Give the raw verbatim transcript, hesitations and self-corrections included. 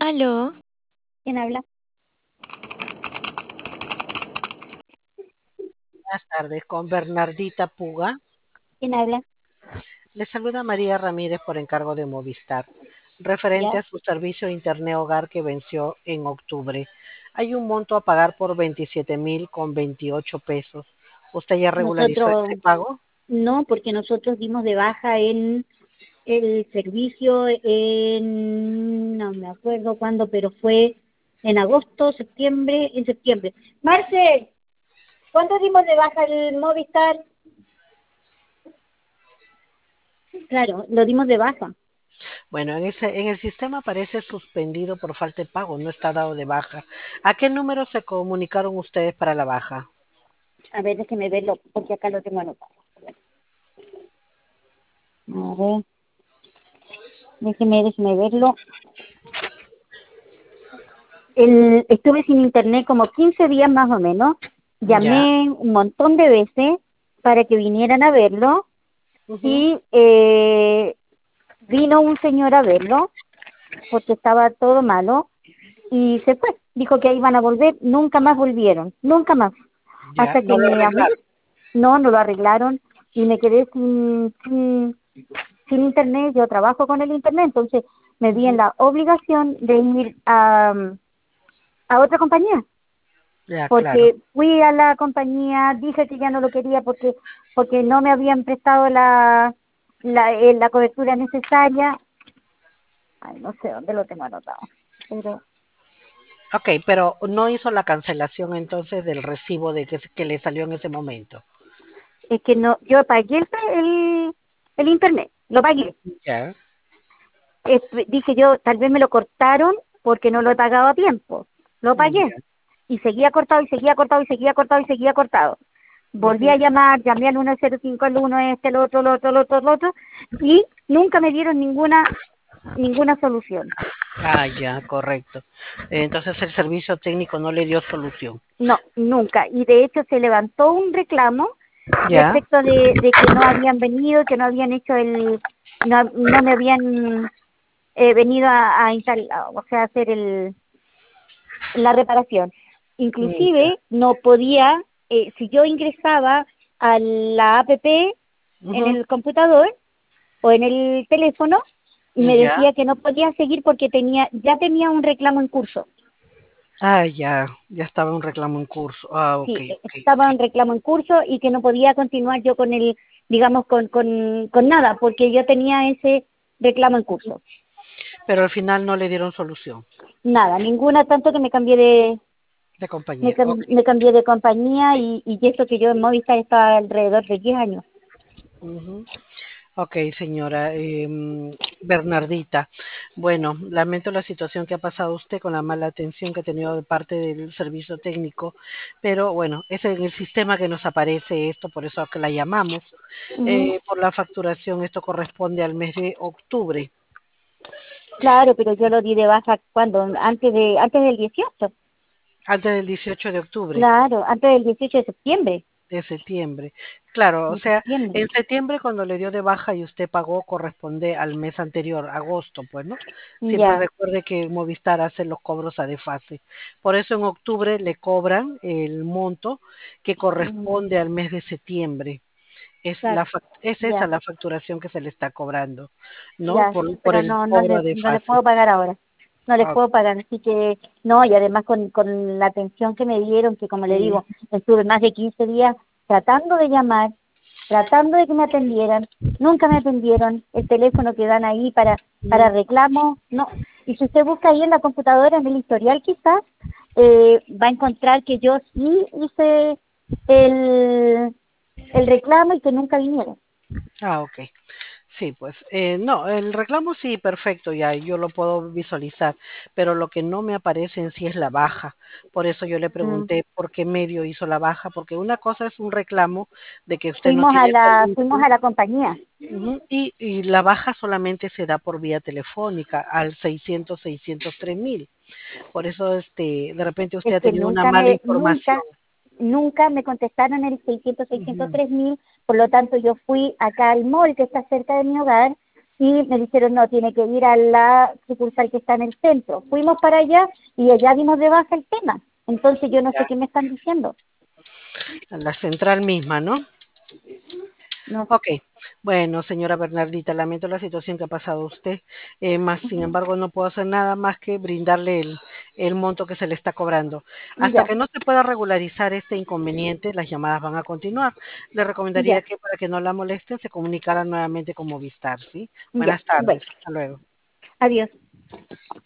Aló, ¿Quién habla? Buenas tardes, con Bernardita Puga. ¿Quién habla? Le saluda María Ramírez por encargo de Movistar, referente Ya. a su servicio de Internet Hogar que venció en octubre. Hay un monto a pagar por veintisiete mil con veintiocho pesos. ¿Usted ya regularizó ese Nosotros pago? no, porque nosotros dimos de baja en el servicio en, no me acuerdo cuándo, pero fue en agosto, septiembre, en septiembre. Marce, ¿cuándo dimos de baja el Movistar? Claro, lo dimos de baja. Bueno, en, ese, en el sistema aparece suspendido por falta de pago, no está dado de baja. ¿A qué número se comunicaron ustedes para la baja? A ver, déjeme verlo, porque acá lo tengo anotado. A ver, déjeme, déjeme verlo. El, estuve sin internet como quince días más o menos. Ya. Llamé un montón de veces para que vinieran a verlo Ujú. y eh, vino un señor a verlo porque estaba todo malo y se fue. Dijo que iban a volver, nunca más volvieron, nunca más. Ya, Hasta no que lo me hablé, arreglaron. no, no lo arreglaron y me quedé sin, sin, sin internet. Yo trabajo con el internet, entonces me vi en Ujú. la obligación de ir a, a otra compañía. Ya, claro. Porque fui a la compañía, dije que ya no lo quería porque porque no me habían prestado la la, eh, la cobertura necesaria. Ay, no sé dónde lo tengo anotado, pero Ok, pero no hizo la cancelación entonces del recibo de que, que le salió en ese momento. es que no, yo pagué el, el, el internet, lo pagué. Ya. Eh, dije yo, tal vez me lo cortaron porque no lo he pagado a tiempo. Lo pagué Ya. y seguía cortado y seguía cortado y seguía cortado y seguía cortado. Volví Ujú. a llamar, llamé al uno cero cinco, al uno este, el otro, el otro, el otro, el otro, y nunca me dieron ninguna ninguna solución. Ah, ya, correcto. Entonces el servicio técnico no le dio solución. No, nunca. Y de hecho se levantó un reclamo Ya. respecto de, de que no habían venido, que no habían hecho el, no, no me habían eh, venido a, a instalar, o sea, a hacer el, la reparación. Mm, ya. Inclusive no podía, eh, si yo ingresaba a la app en Ujú. el computador o en el teléfono, me Ya. decía que no podía seguir porque tenía ya tenía un reclamo en curso. Ah, ya. Ya estaba un reclamo en curso. Ah, ok, Sí, ok, estaba ok. en reclamo en curso y que no podía continuar yo con el, digamos, con, con, con nada, porque yo tenía ese reclamo en curso. Pero al final no le dieron solución Nada, ninguna, tanto que me cambié de, de me, compañía. Ok. cam- me cambié de compañía y, y eso que yo en Movistar estaba alrededor de diez años. Ujú. Ok, señora em, Bernardita. Bueno, lamento la situación que ha pasado usted con la mala atención que ha tenido de parte del servicio técnico, pero bueno, es en el sistema que nos aparece esto, por eso que la llamamos. Ujú. Eh, por la facturación, esto corresponde al mes de octubre, Claro, pero yo lo di de baja cuando, antes de, antes del dieciocho. antes del dieciocho de octubre. Claro, antes del dieciocho de septiembre. De septiembre. Claro, o De sea, septiembre. en septiembre cuando le dio de baja y usted pagó corresponde al mes anterior, agosto, pues, ¿no? Siempre Ya. recuerde que Movistar hace los cobros a desfase. Por eso en octubre le cobran el monto que Mm, corresponde al mes de septiembre. Es claro, la fac- es esa ya. la facturación que se le está cobrando, ¿no? Ya, Por, sí, por pero el no, no cobro a les, no les desfase. puedo pagar ahora. No les Ah, puedo pagar, así que no, y además con, con la atención que me dieron, que como le mm, digo, estuve más de quince días tratando de llamar, tratando de que me atendieran, nunca me atendieron, el teléfono que dan ahí para, para mm. reclamos, no. Y si usted busca ahí en la computadora, en el historial quizás, eh, va a encontrar que yo sí hice el, el reclamo y que nunca vinieron. Ah, ok. Sí, pues, eh, no, el reclamo sí, perfecto, ya, yo lo puedo visualizar, pero lo que no me aparece en sí es la baja. Por eso yo le Mm. pregunté por qué medio hizo la baja, porque una cosa es un reclamo de que usted no Fuimos a tiene la, fuimos servicio, a la compañía. ujú, y, y la baja solamente se da por vía telefónica al seiscientos, seiscientos tres mil. Por eso, este, de repente usted Es ha que tenido una nunca mala me, información. nunca, nunca me contestaron el seiscientos, seiscientos Ujú, tres mil, por lo tanto yo fui acá al mall que está cerca de mi hogar y me dijeron, no, tiene que ir a la sucursal que está en el centro. Fuimos para allá y allá dimos de baja el tema. Entonces yo no sé Ya, qué me están diciendo. a la central misma, ¿no? No, Ok, bueno, señora Bernardita, lamento la situación que ha pasado usted, eh, más sin embargo no puedo hacer nada más que brindarle el, el monto que se le está cobrando. Hasta ya, que no se pueda regularizar este inconveniente, las llamadas van a continuar. Le recomendaría ya, que para que no la molesten se comunicara nuevamente con Movistar, ¿sí? ya. Buenas Bueno, tardes, hasta luego. adiós.